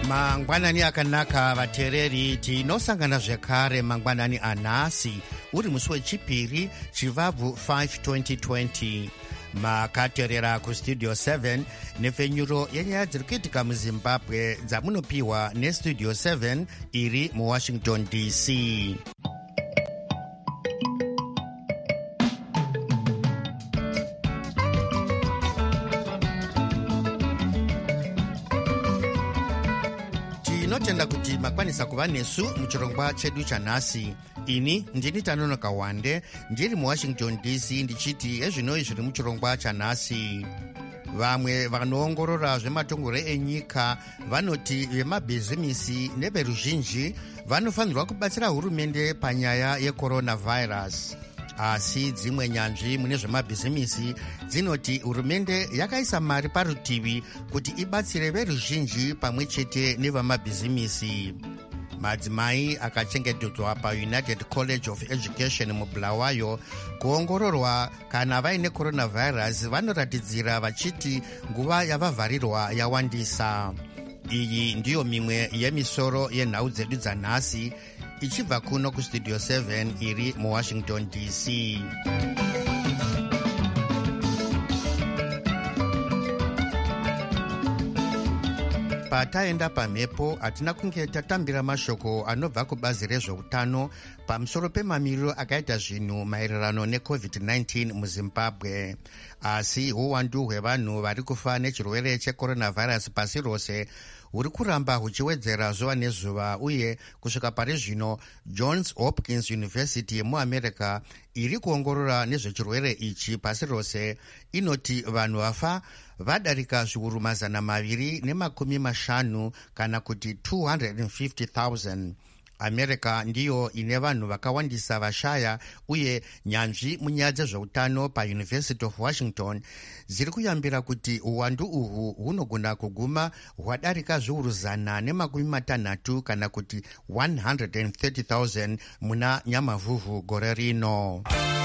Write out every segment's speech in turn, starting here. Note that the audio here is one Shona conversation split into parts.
mangwanani akanaka vateereri, tinosangana zvekare mangwanani anhasi uri musi wechipiri chivabvu 5 2020. makateerera kustudio 7 nepfenyuro yenyaya dziri kuitika muzimbabwe dzamunopiwa nestudio 7 iri muwashington dc. tinotenda kuti makwanisa kuva nesu muchirongwa chedu chanhasi. ini ndini Tanonoka Wande ndiri muwashington dc ndichiti ezvinoi zviri muchirongwa chanhasi. vamwe vanoongorora zvematongero enyika vanoti vemabhizimisi neveruzhinji vanofanirwa kubatsira hurumende panyaya yecoronavirus. asi dzimwe nyanzvi mune zvemabhizimisi dzinoti hurumende yakaisa mari parutivi kuti ibatsire veruzhinji pamwe chete nevamabhizimisi. madzimai akachengetedzwa paunited college of education mubulawayo kuongororwa kana vaine coronavirus vanoratidzira vachiti nguva yavavharirwa yawandisa. iyi ndiyo mimwe yemisoro yenhau dzedu dzanhasi ichibva kuno kustudio 7 iri muwashington dc. pataenda pamhepo hatina kunge tatambira mashoko anobva kubazi rezveutano pamusoro pemamiriro akaita zvinhu maererano necovid-19 muzimbabwe. asi uwandu hwevanhu vari kufa nechirwere checoronavirus pasi rose huri kuramba huchiwedzera zuva nezuva, uye kusvika pari zvino johns hopkins university yemuamerica iri kuongorora nezvechirwere ichi pasi rose inoti vanhu vafa vadarika zviuru 250 kana kuti 250,000. america ndiyo ine vanhu vakawandisa vashaya, uye nyanzvi munyaya dzezveutano pauniversity of washington dziri kuyambira kuti uwandu uhwu hunogona kuguma hwadarika zviuru 160 kana kuti 130,000 muna nyamavhuvhu gore rino.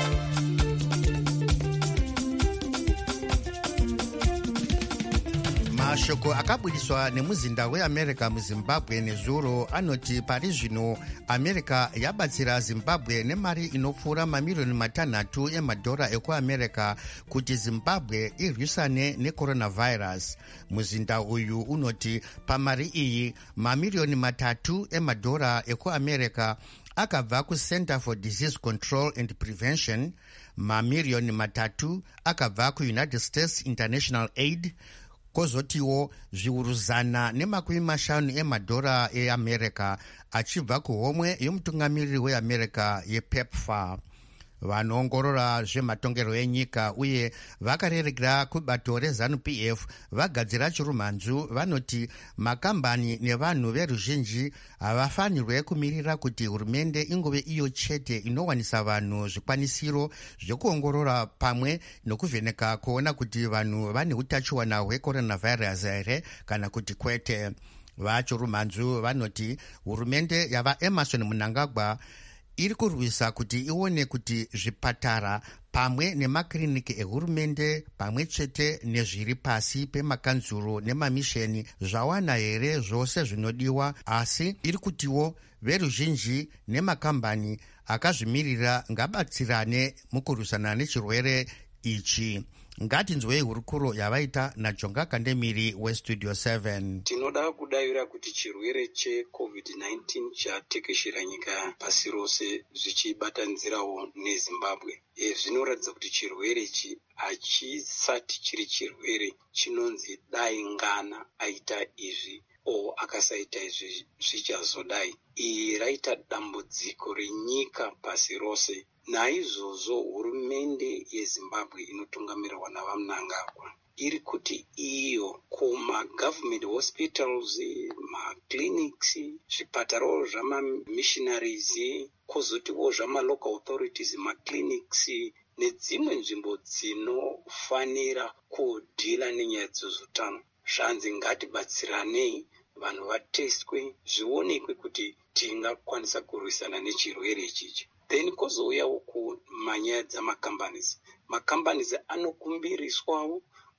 mashoko akabudiswa nemuzinda weamerica muzimbabwe nezuro anoti pari zvino america yabatsira zimbabwe nemari inopfuura mamiliyoni 6 emadhora ekuamerica kuti zimbabwe irwisane necoronavirus. muzinda uyu unoti pamari iyi mamiliyoni 3 emadhora ekuamerica akabva kucenter for disease control and prevention, mamiliyoni 3 akabva kuunited states international aid, kozotiwo zviuru 150 emadhora eamerica achibva kuhomwe yomutungamiriri weamerica yepepfar. vanoongorora zvematongero enyika uye vakarereka kubato reZANU-PF vagadzira chirumhanzu vanoti makambani nevanhu veruzhinji havafanirwe kumirira kuti hurumende ingove iyo chete inowanisa vanhu zvikwanisiro zvekuongorora pamwe nokuvheneka kuona kuti vanhu vane utachiwana hwecoronavirus here kana kuti kwete. vachirumhanzu vanoti hurumende yavaEmmerson Mnangagwa iri kurwisa kuti ione kuti zvipatara pamwe nemakiriniki ehurumende pamwe chete nezviri pasi pemakanzuro nemamisheni zvawana here zvose zvinodiwa, asi iri kutiwo veruzhinji nemakambani akazvimirira ngabatsirane mukurwisana nechirwere ichi. ngatinzwei hurukuro yavaita naJonga Kandemiri westudio 7. tinoda kudavira kuti chirwere cheCovid-19 chatekeshera nyika pasi rose zvichibatanizirawo neZimbabwe. zvinoratidza kuti chirwere ichi hachisati chiri chirwere chinonzi dai ngana aita izvi o akasaita izvi zvichazodai. iyi raita dambudziko renyika pasi rose. naizvozvo hurumende yeZimbabwe inotungamirwa navaMnangagwa iri kuti iyo kumagovernment hospitals, maclinics, zvipatarawo zvamamissionaries, kozotiwo zvamalocal authorities, maclinics nedzimwe nzvimbo dzinofanira kudhila nenyaya dzezveutano zvanzi ngatibatsiranei vanhu vatestwe zvionekwe kuti tingakwanisa kurwisana nechirwere ichichi. then kwozouyawo kumanyaya dzamacompanies. macompanies anokumbiriswawo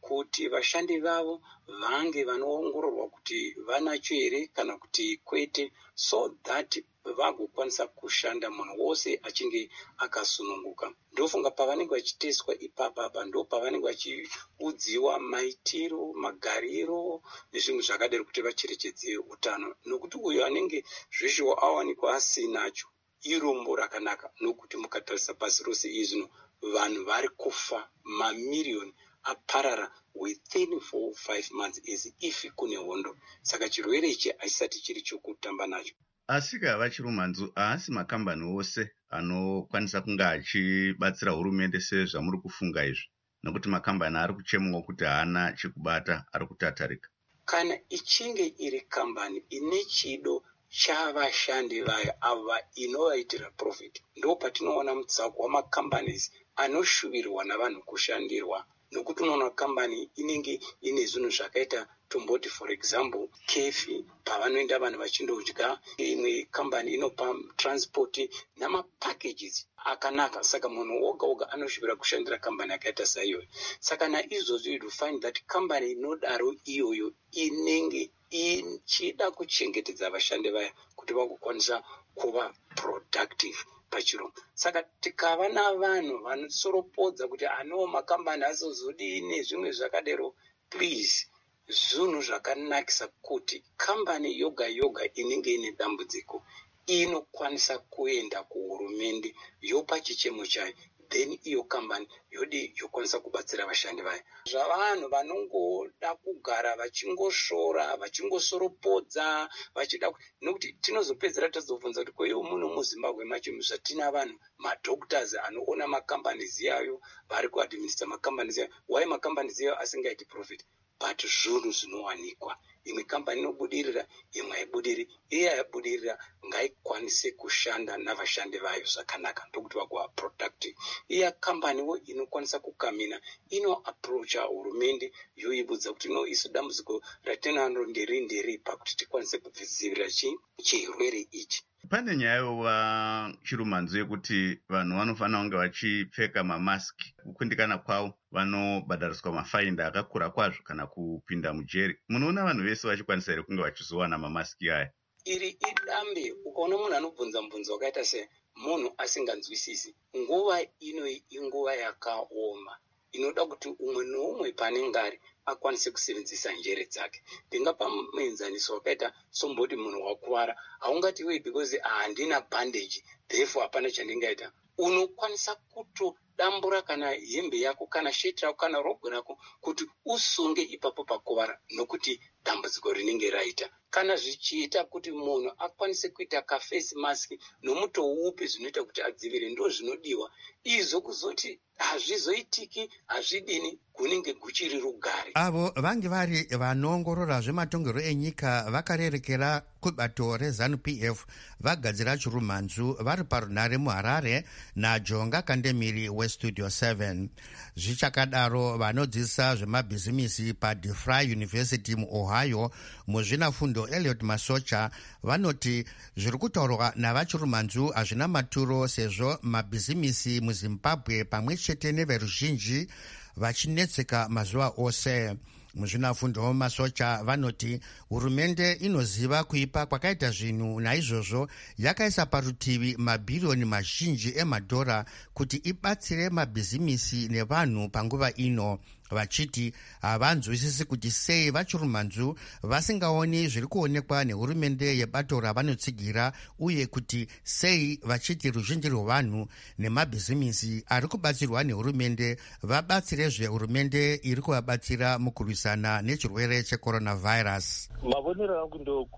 kuti vashandi vavo vange vanoongororwa kuti vanacho here kana kuti kwete, so that vagokwanisa kushanda munhu wose achinge akasununguka. Ndofunga pavanenge vachiteswa ipapapa ndo pavanenge vachiudziwa maitiro, magariro nezvimwe zvakadaro kuti vacherechedze utano, nokuti uyo anenge zvizvo awanikwa asinacho irombo rakanaka, nokuti mukatarisa pasi rose izvino vanhu vari kufa mamiriyoni aparara within 4-5 months as if kune hondo. Saka chirwere ichi haisati chiri chokutamba nacho. Asika vachirumanzu haasi makambani ose anokwanisa kunge achibatsira hurumende sezvamuri kufunga izvi, nokuti makambani ari kuchemwa kuti haana chekubata ari kutatarika. Kana ichinge iri kambani ine chido chavashandi vayo ava inovaitira profit, ndo patinoona mutsako wamacompanies anoshuvirwa navanhu kushandirwa, nokuti unoona kambani inenge ine zvinhu zvakaita tomboti, for example kefi, pavanoenda vanhu vachindodya, imwe kambani inopa transport namapackages akanaka. Saka munhu oga oga anoshuvira kushandira kambani yakaita saiyoyo. Saka naizvozvo you find that kambani inodaro iyoyo inenge ichida kuchengetedza vashandi vaya kuti vagokwanisa kuva productive pachirongwa. Saka tikava navanhu vanosoropodza kuti anowo makambani azozodini zvimwe zvakadero, please, zvinhu zvakanakisa kuti kambani yoga yoga inenge ine dambudziko inokwanisa kuenda kuhurumende yopa chichemo chayo, then iyo kambani yodi yokwanisa kubatsira vashandi vayo. Zvavanhu vanongoda kugara vachingosvora vachingosoropodza vachida, nokuti tinozopedzera tazobvunza kuti kweiyo muno muZimbabwe macho zvatina vanhu madoctors anoona makambaniz iyayo vari kuadministra makambaniz iyayo, why makambaniz iyayo asingaiti profit? But zvinhu zvinowanikwa, imwe kambani inobudirira, imwe haibudiri. Iye yabudirira ngaikwanise kushanda navashandi vayo zvakanaka ndokuti vagowa productive. Iya kambaniwo inokwanisa kukamina ino approacha hurumende yoibudza kuti no, isu dambudziko ratinaro nderi pakuti tikwanise kudzivirira chirwere ichi. Pane nyaya chirumanzo yekuti vanhu vanofanira kunge vachipfeka mamaski, kukundikana kwavo vanobhadhariswa mafaini akakura kwazvo kana kupinda mujeri. Munoona vanhu vese vachikwanisa here kunge vachizowana mamaski aya? Iri idambe. Ukaona munhu anobvunza mubvunzo wakaita se munhu asinganzwisisi, nguva ino inguva yakaoma inoda kuti umwe noumwe panenge ari akwanise kusevenzesa njere dzake. Ndingapa muenzaniso wakaita somboti munhu wakuvara, haungati wei because handina bandage therefore hapana chandingaita. Unokwanisa kutodambura kana hembe yako kana sheti rako kana rogwe rako kuti usunge ipapo pakuvara, nokuti dambudziko rinenge raita. Kana zvichiita kuti munhu akwanise kuita kafesi maski nomuto upi zvinoita kuti adzivire, ndo zvinodiwa. Izvo kuzoti hazvizoitiki, hazvidini, kunenge kuchiri rugare. Avo vange vari vanoongorora zvematongero enyika vakarerekera kubato reZANU-PF vagadzira chirumanzu vari parunare muHarare naJonga Kandemiri weStudio 7. Zvichakadaro vanodzidzisa zvemabhizimisi paDeFry University muOhio muzvinafundo Elliot Masocha vanoti zviri kutaurwa navachirumanzu hazvina maturo, sezvo mabhizimisi muZimbabwe pamwe chete neveruzhinji vachinetseka mazuva ose. Muzvinafundo Masocha vanoti hurumende inoziva kuipa kwakaita zvinhu, naizvozvo yakaisa parutivi mabhiriyoni mazhinji emadhora kuti ibatsire mabhizimisi nevanhu panguva ino, vachiti havanzwisisi kuti sei vachirumanzu vasingaoni zviri kuonekwa nehurumende yebato ravanotsigira, uye kuti sei vachiti ruzhinji rwevanhu nemabhizimisi ari kubatsirwa nehurumende vabatsire zvehurumende iri kuvabatsira mukurwisana nechirwere checoronavirus. Mavonero angu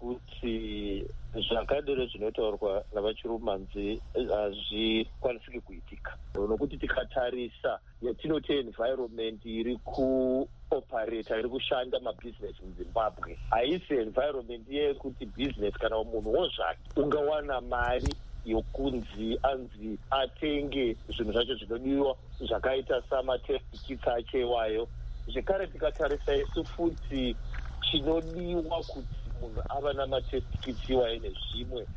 ndokuti zvakadero zvinotaurwa navachirumanzi hazvikwanisiki kuitika, nokuti tikatarisa yatinoti environment iri kuoperata, iri kushanda mabhizinesi muZimbabwe, haisi environment yekuti bhizinesi kana munhu wozvake ungawana mari yokunzi anzi atenge zvinhu zvacho zvinodiwa zvakaita samatest kits achewayo. Zvekare tikatarisa isu futi chinodiwa kuti munhu ava namatest kits iwayo nezvimwe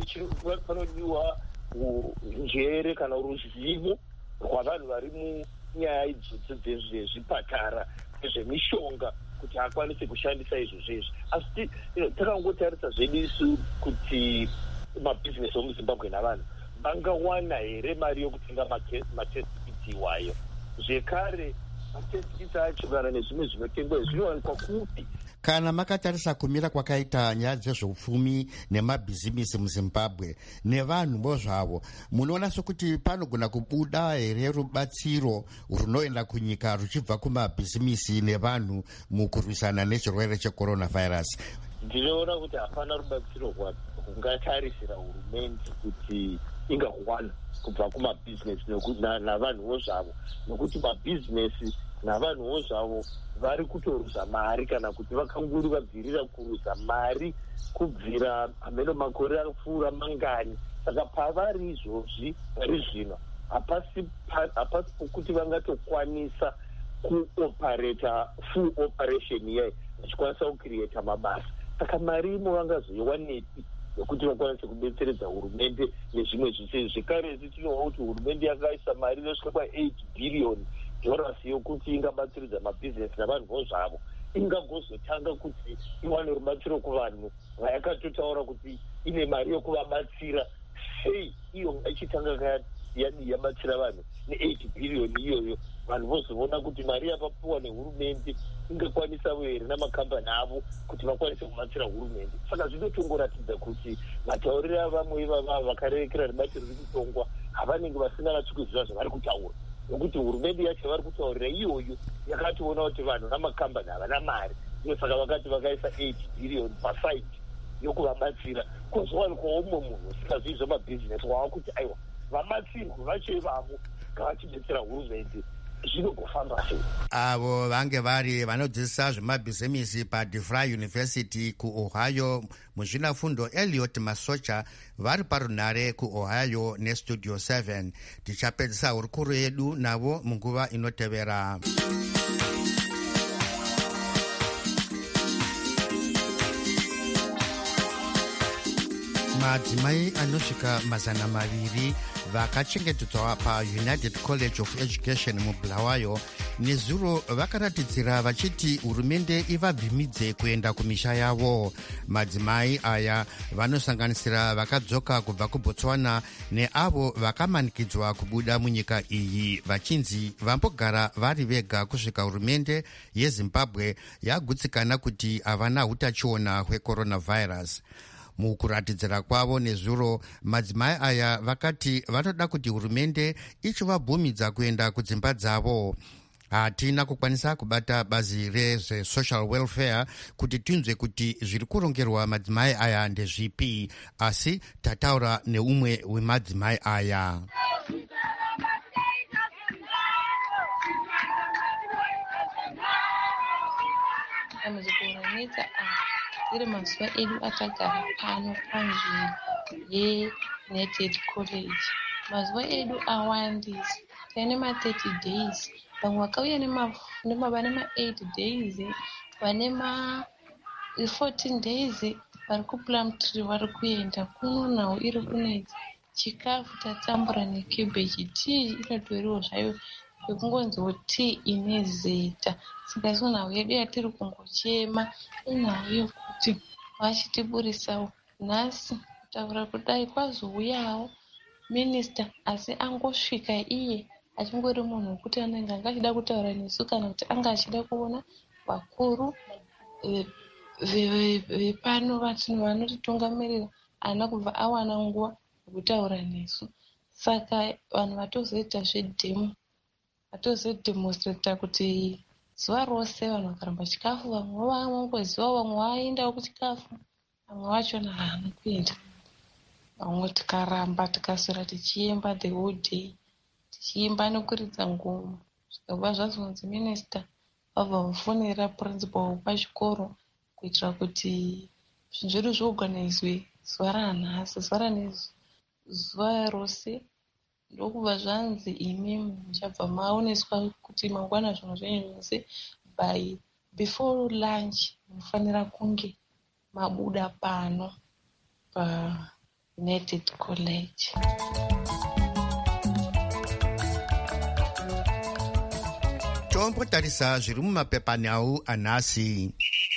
chiitwe, panodiwa njere kana ruzivo rwavanhu vari nyaya idzodzi dzezvipatara nezvemishonga kuti akwanise kushandisa izvozvo. Asi takangotarisa zvedu isu kuti mabhizinesi omuzimbabwe navanhu vangawana here mari yokutenga matest kits iwayo. Zvekare matest kits acho kana nezvimwe zvinotengwa zvinowanikwa kupi? Kana makatarisa kumira kwakaita nyaya dzezveupfumi nemabhizimisi muzimbabwe nevanhuvo zvavo, munoona sokuti panogona kubuda here rubatsiro runoenda kunyika ruchibva kumabhizimisi nevanhu mukurwisana nechirwere checoronavirus? Ndinoona kuti hapana rubatsiro rungatarisira hurumende kuti ingawana kubva kumabhizinesi navanhuvo zvavo, nokuti mabhizinesi navanhuvo zvavo vari kutoruza mari, kana kuti vakanguri vabvirira kuruza mari kubvira hameno makore apfuura mangani. Saka pavari izvozvi vari zvino hapasi pokuti vangatokwanisa kuopareta full operation iyayi vachikwanisa kukiriyeta mabasa. Saka mari imo vangazoiwanepi yokuti vakwanise kubetseredza hurumende nezvimwe zvisei? Zvekare tinoona kuti hurumende yakaisa mari inosvika kwa$8 billion yokuti ingabatsiridza mabhizinesi navanhuvo zvavo. Ingagozotanga kuti iwane rubatsiro kuvanhu vayakatotaura kuti ine mari yokuvabatsira. Sei iyo ngaichitanga yabatsira vanhu ne$8 billion iyoyo, vanhu vozoona kuti mari yapapuwa nehurumende ingakwanisa here namakambani avo kuti vakwanise kubatsira hurumende. Saka zvinotongoratidza kuti matauriro avamwe ivava vakarerekera ribatsiro riri kutongwa havanenge vasinganatsi kuziva zvavari kutaura, nokuti hurumende yacho vari kutaurira iyoyo yakationa kuti vanhu namakambani havana mari. Saka vakati vakaisa $8 billion pasaidi yokuvabatsira. Kwozowanikwawo umwe munhu usingazivi zvamabhizinesi wava kuti aiwa vabatsirwe vacho ivavo ngavachibetsera hurumende. Zvinogofamba sei? Avo vange vari vanodzidzisa zvemabhizimisi paDeVry University kuOhio muzvinafundo Elliot Masocha vari parunhare kuOhio neStudio 7. Tichapedzisa hurukuro yedu navo munguva inotevera. Madzimai anosvika 200 vakachengetedzwa paUnited College of Education muBulawayo nezuro vakaratidzira vachiti hurumende ivabvimidze kuenda kumisha yavo. Madzimai aya vanosanganisira vakadzoka kubva kuBotswana neavo vakamanikidzwa kubuda munyika iyi vachinzi vambogara vari vega kusvika hurumende yeZimbabwe yagutsikana kuti havana utachiona hwecoronavirus. Mukuratidzira kwavo nezuro, madzimai aya vakati vanoda kuti hurumende ichivabvumidza kuenda kudzimba dzavo. Hatina kukwanisa kubata bazi rezvesocial welfare kuti tinzwe kuti zviri kurongerwa madzimai aya ndezvipi, asi tataura neumwe wemadzimai aya. Iri mazuva edu atagara pano panzvimbo yeUnited College. Mazuva edu awandisa. Taine ma30 days. Vamwe vakauya vane ma8 days, vane ma14 days, vari kuPlum Tree vari kuenda kuno nawo iri kunedza. Chikafu tatambura necabbage. Tii inotoriwo zvayo yekungonzi tii ine zeta. Saka isu nhau yedu yatiri kungochema inhau yokuti vachitiburisawo. Nhasi kutaura kudai kwazouyawo minista, asi angosvika iye achingori munhu wekuti anenge angachida kutaura nesu kana kuti anga achida kuona vakuru vepano vanotitungamirira haana kubva awana nguva yekutaura nesu. Saka vanhu vatozoita zvedhemo, vatozodhemonstrata kuti zuva rose vanhu vakaramba chikafu, vamwe vanongoziva, vamwe vaendawo kuchikafu, vamwe vachona haana kuenda. Vamwe tikaramba tikaswera tichiemba the whole day, tichiimba nekuridza ngoma. Zvikabva zvazonzi minista vabva vafonera principal pachikoro kuitira kuti zvinhu zvedu zvoorganizwe zuva ranhasi, zuva rose. Ndokubva zvanzi imi muchabva maoneswa kuti mangwana zvinhu zvenyu zvose by before lunch munofanira kunge mabuda pano paUnited College. tombotarisa zviri mumapepanyau anhasi.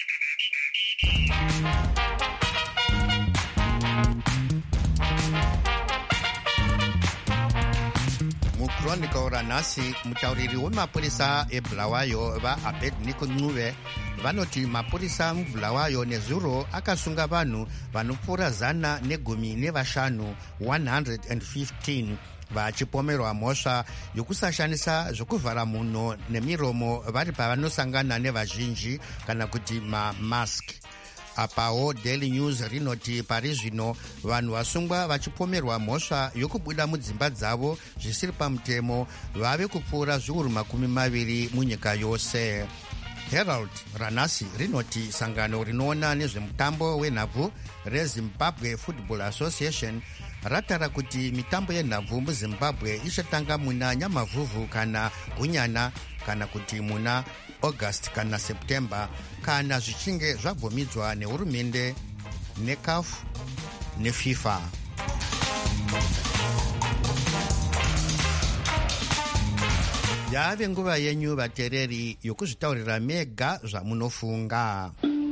muchronicle ranhasi, mutauriri wemapurisa ebulawayo vaAbednego Ncube vanoti mapurisa mubulawayo nezuro akasunga vanhu vanopfuura 115 115 vachipomerwa mhosva yokusashandisa zvokuvhara mhuno nemiromo vari pavanosangana nevazhinji kana kuti mamask. Apawo Daily News rinoti pari zvino vanhu vasungwa vachipomerwa mhosva yokubuda mudzimba dzavo zvisiri pamutemo vave kupfuura zviuru 20 munyika yose. Herald ranhasi rinoti sangano rinoona nezvemutambo wenhabvu reZimbabwe Football Association ratara kuti mitambo yenhabvu muZimbabwe ichatanga muna Nyamavhuvhu kana Gunyana kana kuti muna August kana September kana zvichinge zvabvumidzwa nehurumende neCAF neFIFA. Yave nguva yenyu vatereri yokuzvitaurira mega zvamunofunga.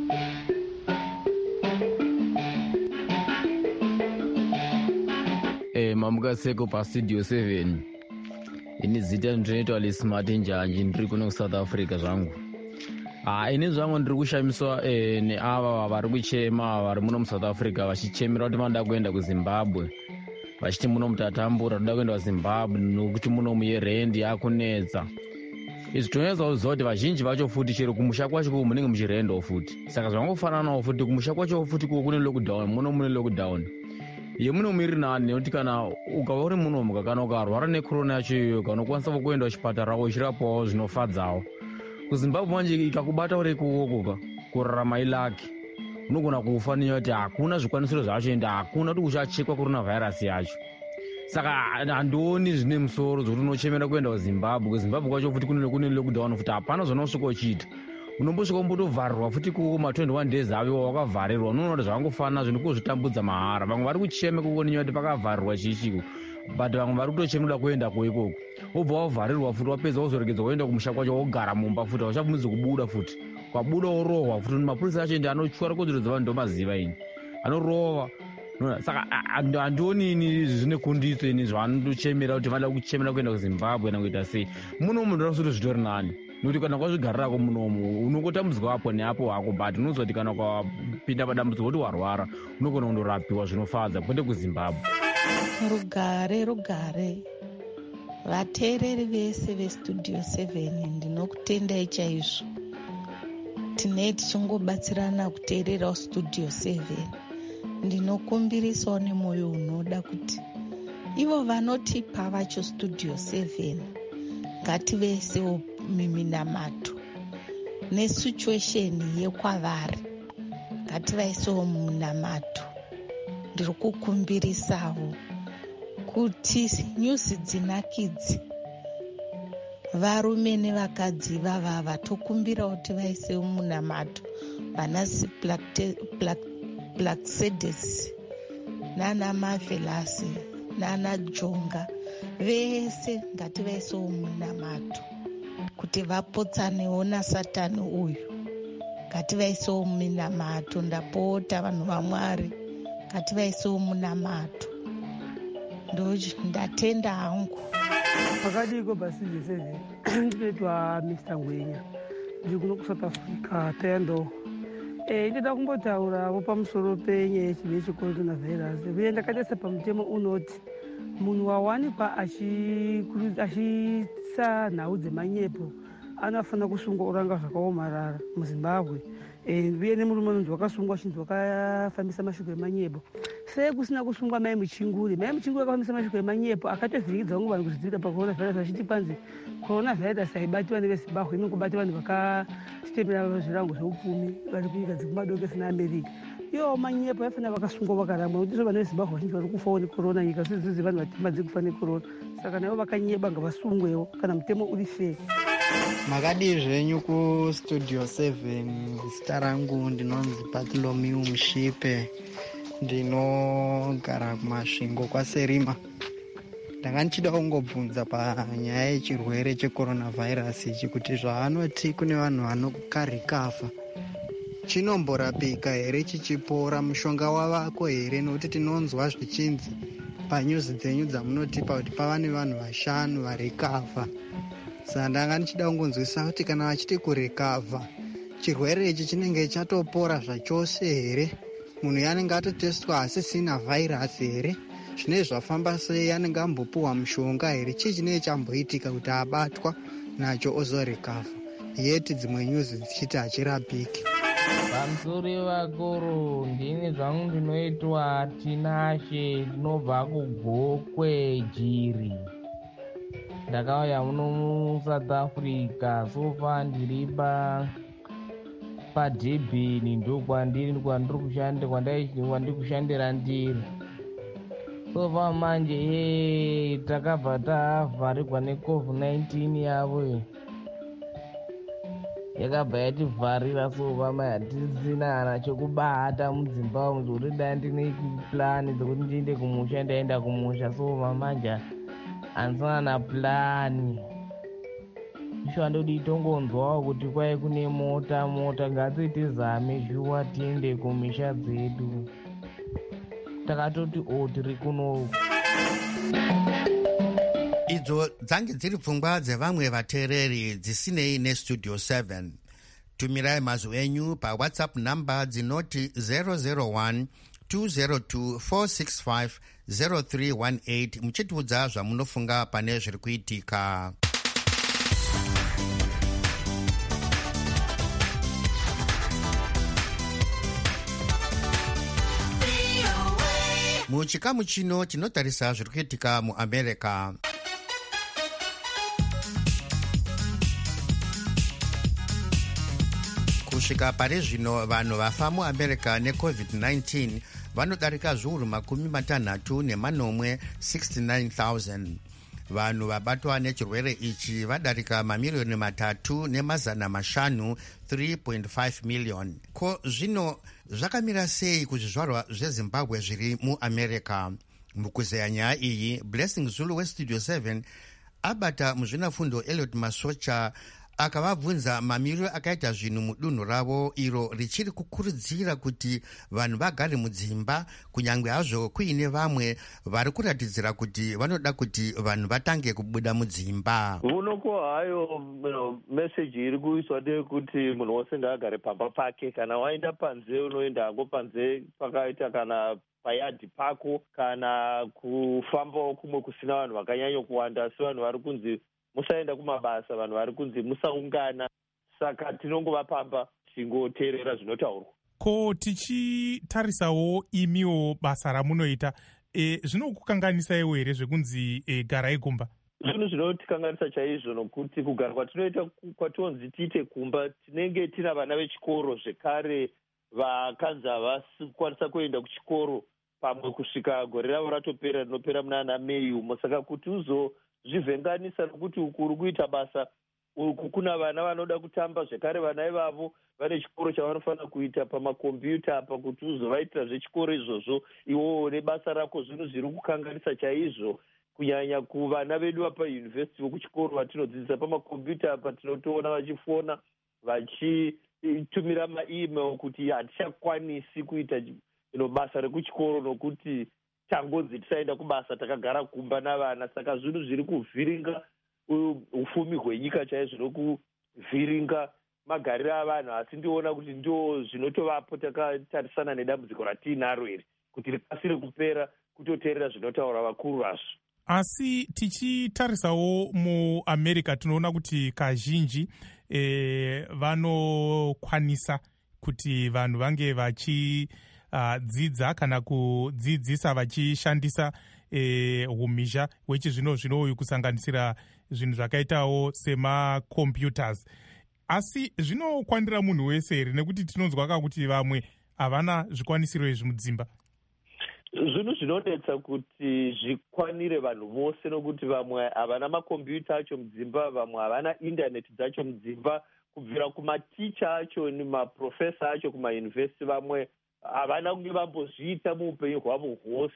Mamukaseko pastudio 7 ini zita ndinoitwa leSmart Njanji ndiri kuno kuSouth Africa zvangu. Ini zvangu ndiri kushamiswa neava vari kuchema vari muno muSouth Africa vachichemera kuti vanoda kuenda kuZimbabwe vachiti muno mutatambura toda kuenda kuZimbabwe nokuti muno muyerendi yakunetsa. Izvi tinoedza kuziva kuti vazhinji vacho futi chero kumusha kwacho kuko munenge muchirendawo futi. Saka zvangofananawo futi kumusha kwacho futi kuko kune lockdown muno mune lockdown. Yemuno miri nani nekuti kana ukava uri munomu kana ukarwara nekorona yacho iyoyo kana ukwanisa kuenda kuchipatara uchirapawo zvinofadzawo. KuZimbabwe manje ikakubata uri kuwokoka kurarama ilaki unogona kufa nenyaya kuti hakuna zvikwanisiro zvacho ende hakuna kuti uchachekwa coronavirus yacho. Saka handioni zvine musoro zvokuti unochemera kuenda kuZimbabwe. KuZimbabwe kwacho futi kune lockdown futi hapana zvanosvika uchiita. Unombosvika umbotovharirwa futi kuko ma21 days avo wakavharirwa unoona kuti zvangofana zvino kuzvitambudza mahara. Vamwe vari kucheme kuko nenyaya kuti pakavharirwa chichiko but vamwe vari kutochemera kuenda ikoko wobva wavharirwa futi wapedza wozoregedzwa woenda kumusha kwacho wogara mumba futi hauchabvumidzi kubuda futi kwabuda worohwa futi mapurisa acho ende anotyara kodzero dzevanhu ndomaziva ini anorova. Saka handioni ini zvine kundiso ini zvanochemera kuti vanoda kuchemera kuenda kuZimbabwe kana kuita sei. Muno munhu anosuti zvitori nani nokuti kana kwazvigarirako munomu unongotambudzwa apo neapo hako but unozwa kuti kana ukapinda padambudziko kuti warwara unogona kundorapiwa zvinofadza kwende kuZimbabwe. Rugare vateereri vese vestudio 7 ndinokutendai chaizvo. Tinei tichingobatsirana kuteererawo studio 7. Ndinokumbirisawo nemwoyo unoda kuti ivo vanotipa vacho studio 7 ngativesewo miminamato nesituation yekwavari ngativaisewo muminamato. Ndiri kukumbirisawo kuti nyuzi dzinakidzi varume nevakadzi vavava tokumbirawo kuti vaisewo munamato vanasi Blacksedes nana Marvelous nana Jonga vese ngativaisewo munamato kuti vapotsanewo naSatani uyu. Ngativaisewo munamato ndapota vanhu vaMwari ngativaisewo munamato. Ndatenda hangu. Pakadiko pastudio 7 ndinoitwa Mr. Ngwenya ndiri kuno kuSouth Africa tendo. Ndinoda kumbotaurawo pamusoro penyaya yechirwere checoronavirus uye ndakatarisa pamutemo unoti munhu wawanikwa achisa nhau dzemanyepo anofanira kusungwa uranga zvakaomarara muZimbabwe. Uye nemurume unonzi wakasungwa chinzi wakafambisa mashoko emanyepo. Sei kusina kusungwa Mai Muchinguri? Mai Muchinguri akafambisa mashoko emanyepo akatovhiringidza vanhu vanhu kuzvidzivirira pacoronavirus achiti kwanzi coronavirus haibati vanhu veZimbabwe inongobati vanhu vakachitemera zvirango zveupfumi vari kunyika dzekumadoke senaAmerica. Iwo manyepo aifanira vakasungwa vakaramba nokuti vanhu veZimbabwe vazhinji vari kufawo nekorona nyika zvizizi vanhu vatema dzekufa nekorona. Saka naivo vakanyeba ngavasungwewo kana mutemo uri fair. Makadii zvenyu kustudio 7. Zita rangu ndinonzi Bartholomew Mushipe ndinogara kumasvingo kwaSerima. ndanga ndichida kungobvunza panyaya yechirwere checoronavhairasi ichi kuti zvaanoti kune vanhu vanokarikafa chinomborapika here chichipora, mushonga wavako here? Nokuti tinonzwa zvichinzi panyuzi dzenyu dzamunotipa kuti pava nevanhu 5 varikavha. Saka ndanga ndichida kungonzwisisa kuti kana vachiti kurikavha, chirwere ichi chinenge chatopora zvachose here? Munhu yanenge atotestwa asisina vhairasi here? Zvinenge zvafamba sei? Anenge ambopuhwa mushonga here? Chii chinenge chamboitika kuti abatwa nacho ozorikavha, yeti dzimwe nyuzi dzichiti hachirapiki? Pamusoro vakuru, ndini zvangu ndinoitwa Tinashe, ndinobva kuGokwe Jiri. Ndakauya muno muSouth Africa, sofa ndiri paDurban, ndokwandiri kushandira ndiri. Sofa manje takabva tavharirwa neCovid-19 yavo yakabva yativharira, sofa mai hatisina chokubata mudzimba umu zvokuti dai ndine plani dzekuti ndiende kumusha ndaenda kumusha. Sofa manje handisana naplani. Isho andodi tongonzwawo kuti kwai kune mota ngati tizame shuwa tiende kumisha dzedu. Takatoti tiri kuno. Idzo dzange dziri pfungwa dzevamwe vateereri dzisinei nestudio 7. Tumirai mazwi enyu paWhatsApp namba dzinoti 001 202 465 0318 muchitiudza zvamunofunga pane zviri kuitika. Muchikamu chino tinotarisa zviri kuitika muAmerica. Kusvika pari zvino vanhu vafa muAmerica neCovid-19 vanodarika zviuru 64 69,000. Vanhu vabatwa nechirwere ichi vadarika mamiliyoni 3,500,000 3.5 million. Ko zvino zvakamira sei kuzvizvarwa zveZimbabwe zviri muAmerica? Mukuzeya nyaya iyi, Blessing Zulu weStudio 7 abata muzvinafundo Elliot Masocha akavabvunza mamiriro akaita zvinhu mudunhu ravo iro richiri kukurudzira kuti vanhu vagare mudzimba, kunyange hazvo kuine vamwe vari kuratidzira kuti vanoda kuti vanhu vatange kubuda mudzimba. Unoko hayo meseji iri kuiswa ndeyekuti munhu wose ngaagare pamba pake. Kana waenda panze unoenda hango panze pakaita kana payadhi pako, kana kufambawo kumwe kusina vanhu vakanyanya kuwanda. Asi vanhu vari kunzi musaenda kumabasa, vanhu vari kunzi musaungana. Saka tinongova pamba tingoteerera zvinotaurwa. Ko tichitarisawo imiwo basa ramunoita, zvinokukanganisaiwo here zvekunzi garai kumba? Zvinhu zvinotikanganisa chaizvo, nokuti kugara kwatinoita kwatonzi tiite kumba, tinenge tina vana vechikoro zvekare vakanzi havakwanisa kuenda kuchikoro, pamwe kusvika gore ravo ratopera, rinopera munana Mei umo. Saka kuti uzozvivhenganisa nokuti uku uri kuita basa, uku kuna vana vanoda kutamba zvekare, vana ivavo vane chikoro chavanofanira kuita pamakombiyuta apa, kuti uzovaitira zvechikoro izvozvo iwowo nebasa rako. Zvinhu zviri kukanganisa chaizvo, kunyanya kuvana vedu vapayunivhesiti vokuchikoro vatinodzidzisa pamakombiyuta apa. Tinotoona vachifona vachitumira maemail kuti hatichakwanisi kuita basa rekuchikoro nokuti tangonzi tisaenda kubasa, takagara kumba navana. Saka zvinhu zviri kuvhiringa ufumi hwenyika chaizvo, nokuvhiringa magariro avanhu. Asi ndioona kuti ndio zvinotovapo takatarisana nedambudziko ratiinaro iri, kuti rikasire kupera, kutoteerera zvinotaura vakuru vazvo. Asi tichitarisawo muAmerica tinoona kuti kazhinji vanokwanisa kuti vanhu vange vachidzidza kana kudzidzisa vachishandisa umhizha wechizvino-zvino uyu, kusanganisira zvinhu zvakaitawo semacomputers. Asi zvinokwanira munhu wese here, nekuti tinonzwa kuti vamwe havana zvikwanisiro izvi mudzimba? Zvinhu zvinodetsa kuti zvikwanire vanhu vose, nokuti vamwe havana makombiyuta acho mudzimba, vamwe havana indaneti dzacho mudzimba, kubvira kumaticha acho nemaprofesa acho kumayunivhesiti. Vamwe havana kunge vambozviita muupenyu hwavo hwose.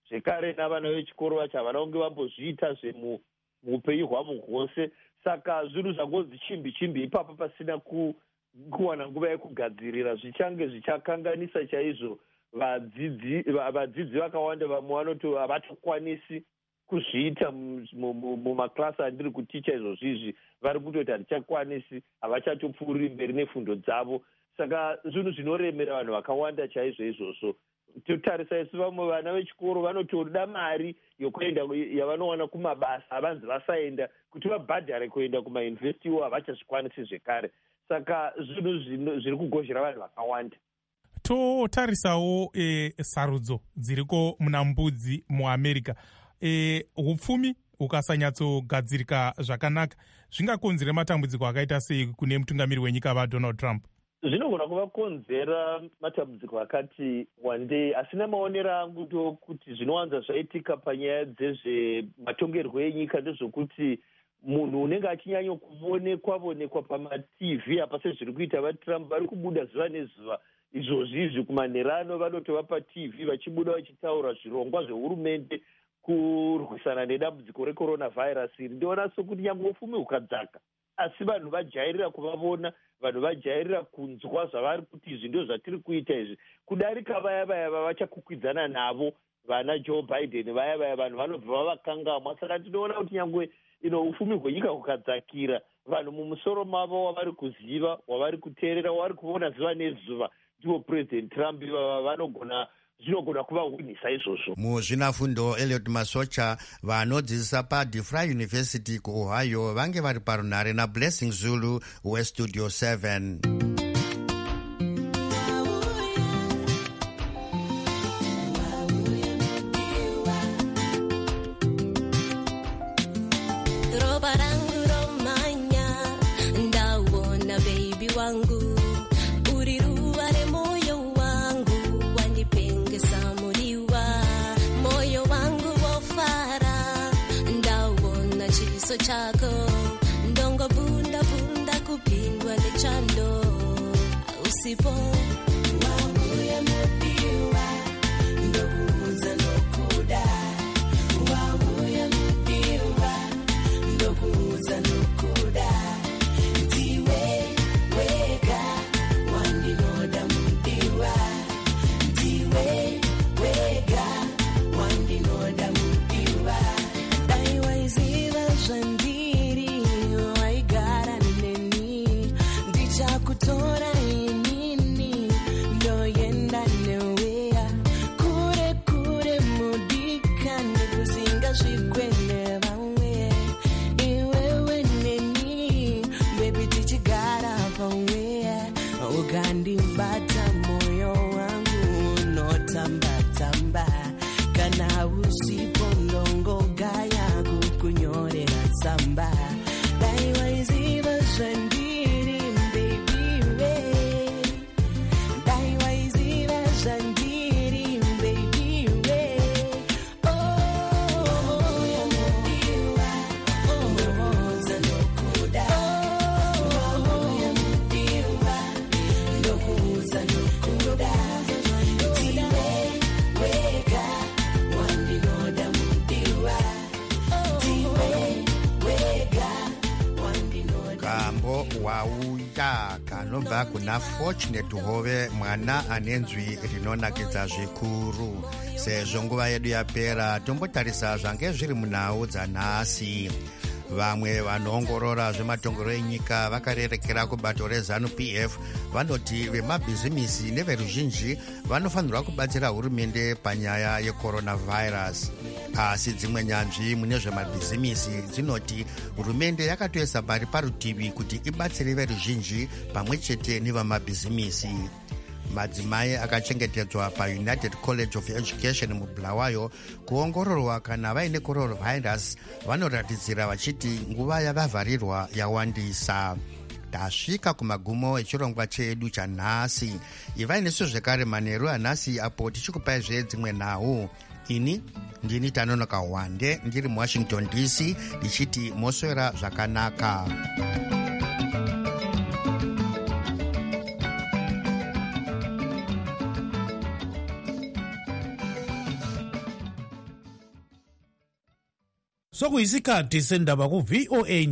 zvekare navana vechikoro vacho havana kunge vambozviita zvemuupenyu hwavo hwose. Saka zvinhu zvangonzi chimbi ipapo pasina kuwana nguva yekugadzirira zvichange zvichakanganisa chaizvo vadzidzi vakawanda. Vamwe vanoti havatokwanisi kuzviita mumaklasi andiri kuticha izvozvizvi, vari kutoti hatichakwanisi, havachatopfuuriri mberi nefundo dzavo. Saka zvinhu zvinoremera vanhu vakawanda chaizvo izvozvo. Totarisa isu vamwe vana vechikoro vanotoda mari yokuenda yavanowana kumabasa, havanzi vasaenda kuti vabhadhare kuenda kumayunivhesitiwo havachazvikwanisi zvekare. Saka zvinhu zviri kugozhera vanhu vakawanda. Totarisawo sarudzo dziriko muna mbudzi muamerica. Hupfumi hukasanyatsogadzirika zvakanaka zvingakonzera matambudziko akaita sei kune mutungamiri wenyika vaDonald Trump? Zvinogona kuvakonzera matambudziko akati wandei, asina maonero angu ndokuti zvinowanza zvaitika panyaya dzezvematongerwo enyika ndezvokuti munhu unenge achinyanya kuonekwa pamatv apa sezviri kuita vaTrump vari kubuda zuva nezuva. Izvozvizvi kumanherano vanotova patv vachibuda vachitaura zvirongwa zvehurumende kurwisana nedambudziko recoronavirus iri. Ndiona sokuti nyange upfumi hukadzaka, asi vanhu vajairira kuvavona, vanhu vajairira kunzwa zvavari kuti izvi ndio zvatiri kuita izvi, kudarika vaya vavachakukwidzana navo vana Joe Biden. Vaya vanhu vanobva vavakangamwa. Saka tinoona kuti nyange upfumi hwenyika hukadzakira, vanhu mumusoro mavo wavari kuziva, wavari kuteerera, wavari kuona zuva nezuva ndiwo President Trump, zvinogona kuvahwinisa izvozvo. Muzvinafundo Elliot Masocha vanodzidzisa paDeFry University kuOhio vange vari parunhare naBlessing Zulu weStudio 7. chako ndongo bunda kupindwa nechando usipo wabuye mudiwa ndokuza nokuda wabuye mudiwa ndokuza nokuda ndiwe wega wandinoda mudiwa ndiwe wega wandinoda mudiwa zvandiri waigara neni ndichakutora inini ndoenda neweya kure kure mudika nekuzinga zvikwende vamwe iwewe neni bebi tichigara pamweya ukandibata moyo wangu unotambatamba kana usipo ndongogaya kunyorera tsamba daiwaiziva zvandiri baby we daiwaiziva zvandiri baby we mudiwa ndokuza nokuda mudiwa ndokuza nokuda ndiwe wega wandinoda mudiwa kambo wauya kanobva kuna Fortunate Hove, mwana anenzwi rinonakidza zvikuru. Sezvo nguva yedu yapera, tombotarisa zvange zviri munhau dzanhasi. Vamwe vanoongorora zvematongero enyika vakarerekera kubato reZANU-PF vanoti vemabhizimisi neveruzhinji vanofanirwa kubatsira hurumende panyaya yecoronavirus. Asi dzimwe nyanzvi mune zvemabhizimisi dzinoti hurumende yakatoisa mari parutivi kuti ibatsire veruzhinji pamwe chete nevamabhizimisi. Madzimai akachengetedzwa paUnited College of Education muBulawayo kuongororwa kana vaine coronavirus vanoratidzira vachiti nguva yavavharirwa yawandisa. Tasvika kumagumo echirongwa chedu chanhasi. Ivai nesu zvekare manheru anhasi apo tichikupai dzimwe nhau. Ini ndini Tanonoka Wande ndiri muWashington DC ndichiti moswera zvakanaka. sokuyisikhathi sendaba ku-VOA